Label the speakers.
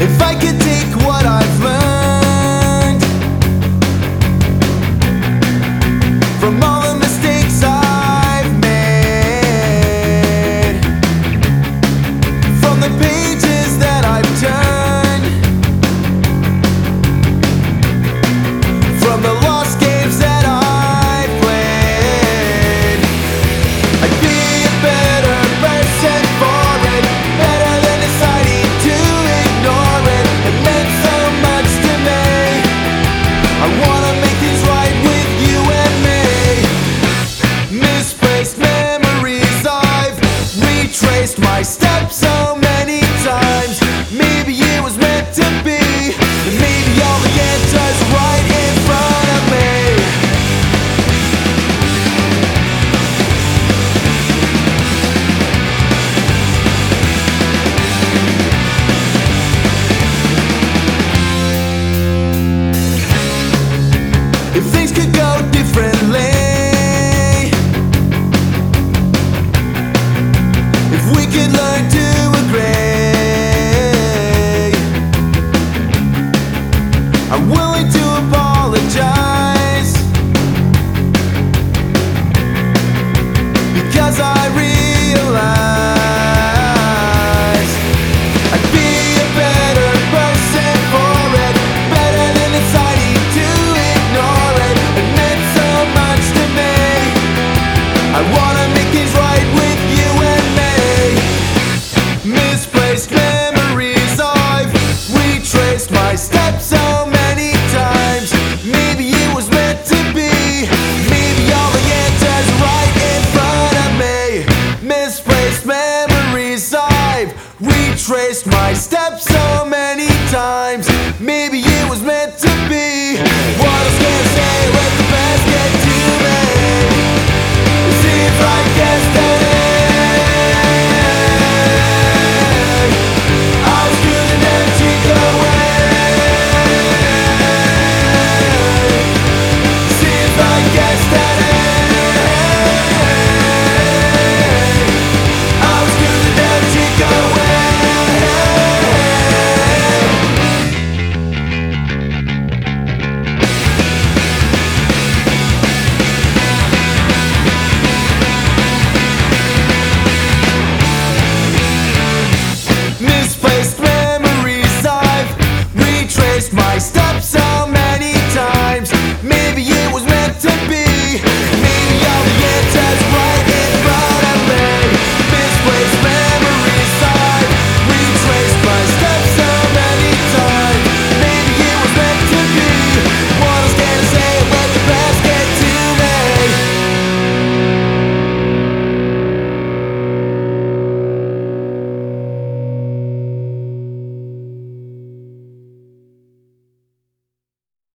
Speaker 1: If I could take what I've learned from all the mistakes I've made, from the pages that I've turned, from the lost games that I've played, I'd be a better person for it, better than deciding to ignore it. It meant so much to me. I wanna make things right with you and me. Misplaced memories, I've retraced my steps so many times. Maybe it was meant to be, and maybe all the answers right in front of me. If things could go differently, if we could learn to agree, I'm willing to apologize, because I realize I'd be a better person for it, better than deciding to ignore it. It meant so much to me. I wanna make things right with you and me. Misplaced memories, I've retraced my steps so many times. Maybe it was meant to be, maybe all the answers right in front of me. Misplaced memories, I've retraced my steps so many times. Maybe